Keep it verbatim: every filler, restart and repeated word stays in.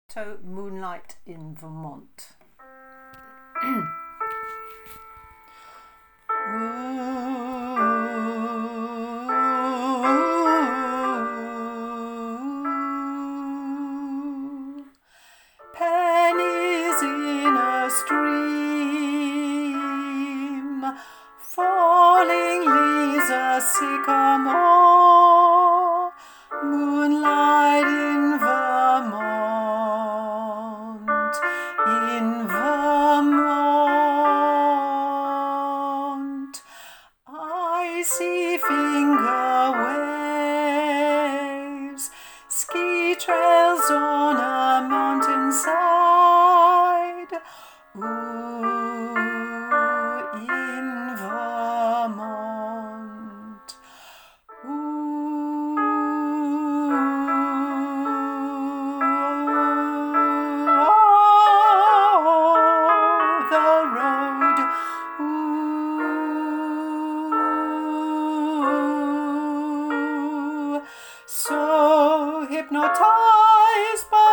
To Moonlight in Vermont. Pennies in a stream, falling leaves a sycamore, moonlight in Vermont, in Vermont. I see finger waves, ski trails on a mountainside. Ooh, in Vermont. Ooh, oh, the road. Ooh, so hypnotized by